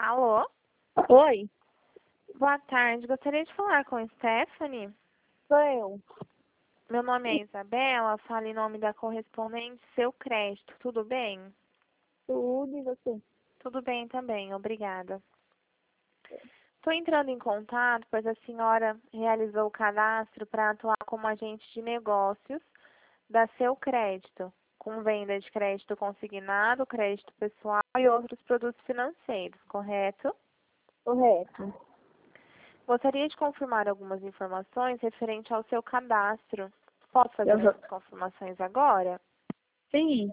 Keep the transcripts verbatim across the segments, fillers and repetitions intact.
Alô? Oi, Boa tarde. Gostaria de falar com Stephanie. sou eu. Meu nome é Isabela, falo em nome da correspondente Seu Crédito. Tudo bem? Tudo e você? Tudo bem também, obrigada. Estou entrando em contato, pois a senhora realizou o cadastro para atuar como agente de negócios da Seu Crédito, com venda de crédito consignado, crédito pessoal e outros produtos financeiros, correto? Correto. Gostaria de confirmar algumas informações referente ao seu cadastro. Posso fazer Eu vou- essas confirmações agora? Sim,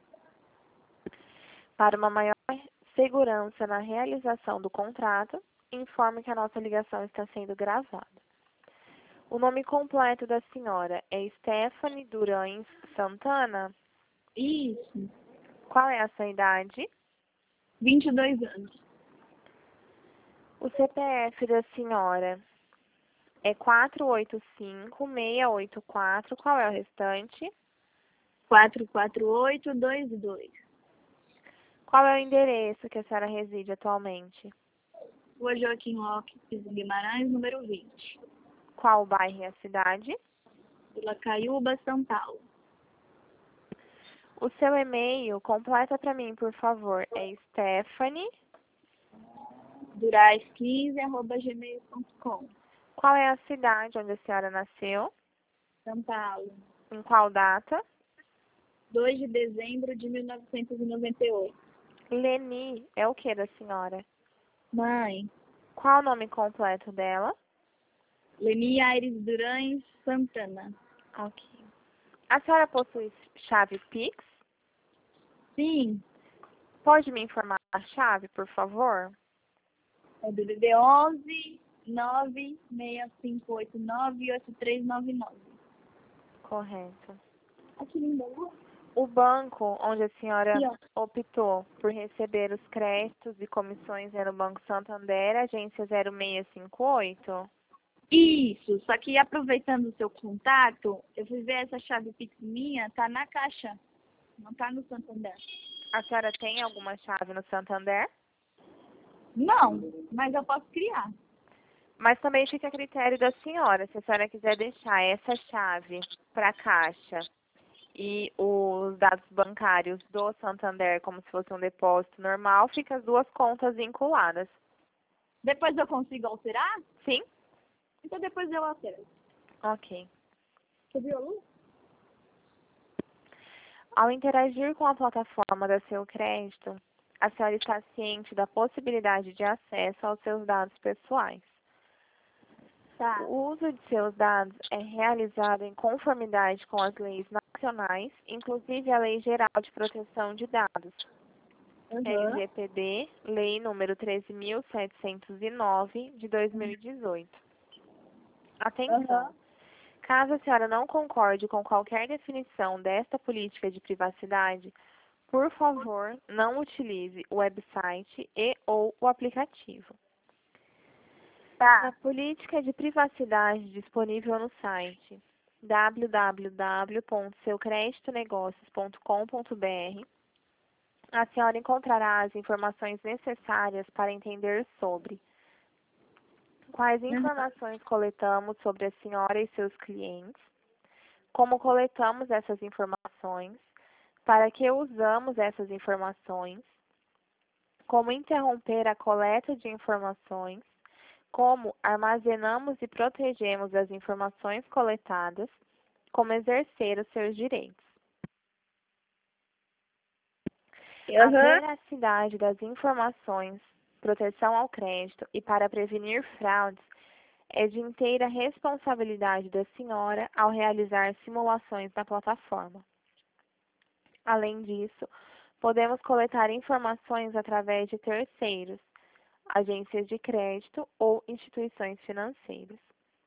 Para uma maior segurança na realização do contrato, informe que a nossa ligação está sendo gravada. O nome completo da senhora é Stephanie Durães Santana. isso. Qual é a sua idade? vinte e dois anos. O C P F da senhora é quatro oito cinco, seis oito quatro. Qual é o restante? quatro quatro oito dois dois. Qual é o endereço que a senhora reside atualmente? Rua Joaquim Lopes Guimarães, número vinte. Qual o bairro e a cidade? Vila Caiúba, São Paulo. O seu e-mail, completa para mim, por favor, é Stephanie. Durais quinze, arroba gmail ponto com. Qual é a cidade onde a senhora nasceu? São Paulo. Em qual data? dois de dezembro de mil novecentos e noventa e oito. Leni é o que da senhora? Mãe, Qual o nome completo dela? Leni Aires Durães Santana. Ok. A senhora possui chave Pix? Sim, Pode me informar a chave, por favor? é D D D onze nove seis cinco oito nove oito três nove nove. Correto. Aqui linda. O banco onde a senhora Aqui, ó. optou por receber os créditos e comissões é no Banco Santander, agência zero seis cinco oito? Isso, só que aproveitando o seu contato, eu fui ver essa chave Pix minha, tá na caixa, não tá no Santander. A senhora tem alguma chave no Santander? Não, mas eu posso criar. Mas também fica a critério da senhora. Se a senhora quiser deixar essa chave para a Caixa e os dados bancários do Santander como se fosse um depósito normal, fica as duas contas vinculadas. Depois eu consigo alterar? Sim? Então depois eu altero. Ok. Você viu a luz? Ao interagir com a plataforma da Seu Crédito, a senhora está ciente da possibilidade de acesso aos seus dados pessoais. Tá. O uso de seus dados é realizado em conformidade com as leis nacionais, inclusive a Lei Geral de Proteção de Dados, Uhum. L G P D, Lei número treze mil setecentos e nove, de dois mil e dezoito. Atenção! Uhum. Caso a senhora não concorde com qualquer definição desta política de privacidade, por favor, não utilize o website e ou o aplicativo. A Tá. política de privacidade disponível no site w w w ponto seu crédito negócios ponto com ponto b r, a senhora encontrará as informações necessárias para entender sobre quais Uhum. informações coletamos sobre a senhora e seus clientes, como coletamos essas informações, para que usamos essas informações, como interromper a coleta de informações, como armazenamos e protegemos as informações coletadas, como exercer os seus direitos. A Uhum. veracidade das informações, proteção ao crédito e para prevenir fraudes é de inteira responsabilidade da senhora ao realizar simulações na plataforma. Além disso, podemos coletar informações através de terceiros, agências de crédito ou instituições financeiras.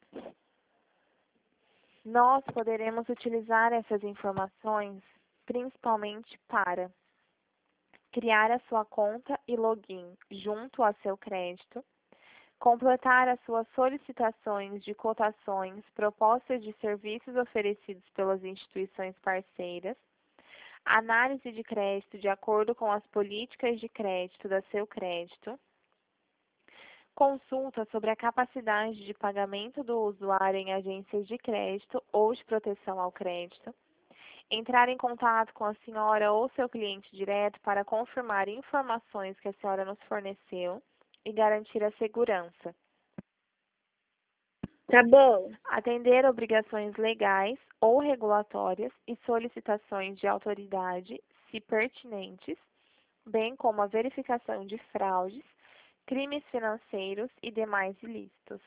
Nós poderemos utilizar essas informações principalmente para criar a sua conta e login junto a seu crédito, completar as suas solicitações de cotações, propostas de serviços oferecidos pelas instituições parceiras, análise de crédito de acordo com as políticas de crédito da seu crédito, consulta sobre a capacidade de pagamento do usuário em agências de crédito ou de proteção ao crédito, entrar em contato com a senhora ou seu cliente direto para confirmar informações que a senhora nos forneceu e garantir a segurança. Tá bom. Atender obrigações legais ou regulatórias e solicitações de autoridade, se pertinentes, bem como a verificação de fraudes, crimes financeiros e demais ilícitos.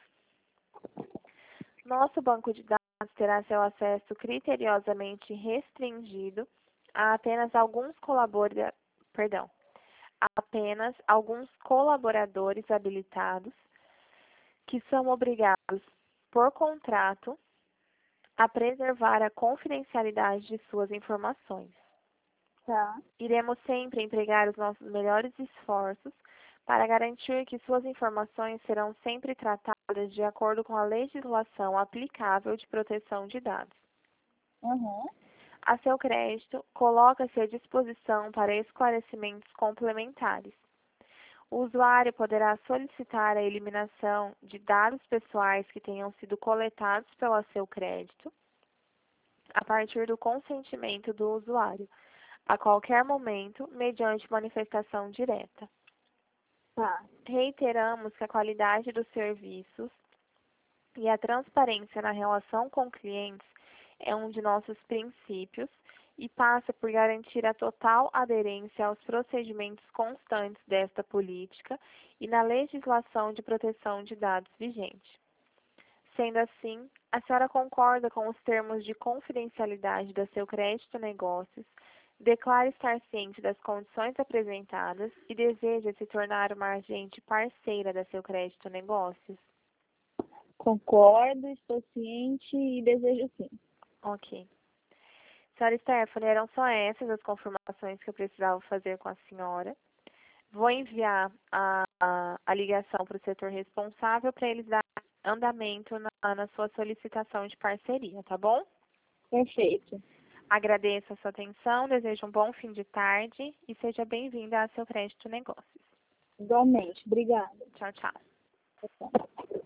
Nosso banco de dados terá seu acesso criteriosamente restringido a apenas alguns colabora... Perdão, a apenas alguns colaboradores habilitados que são obrigados, por contrato, a preservar a confidencialidade de suas informações. Tá. Iremos sempre empregar os nossos melhores esforços para garantir que suas informações serão sempre tratadas de acordo com a legislação aplicável de proteção de dados. Uhum. A seu crédito, coloca-se à disposição para esclarecimentos complementares. O usuário poderá solicitar a eliminação de dados pessoais que tenham sido coletados pelo seu crédito, a partir do consentimento do usuário, a qualquer momento, mediante manifestação direta. Tá. Reiteramos que a qualidade dos serviços e a transparência na relação com clientes é um de nossos princípios e passa por garantir a total aderência aos procedimentos constantes desta política e na legislação de proteção de dados vigente. Sendo assim, a senhora concorda com os termos de confidencialidade da seu crédito negócios, declara estar ciente das condições apresentadas e deseja se tornar uma agente parceira da seu crédito negócios? Concordo, estou ciente e desejo sim. Ok. Senhora Stephanie, eram só essas as confirmações que eu precisava fazer com a senhora. Vou enviar a, a, a ligação para o setor responsável para eles darem andamento na, na sua solicitação de parceria, tá bom? Perfeito. Agradeço a sua atenção, desejo um bom fim de tarde e seja bem-vinda a seu crédito negócios. Igualmente. Obrigada. Tchau, tchau. Tchau.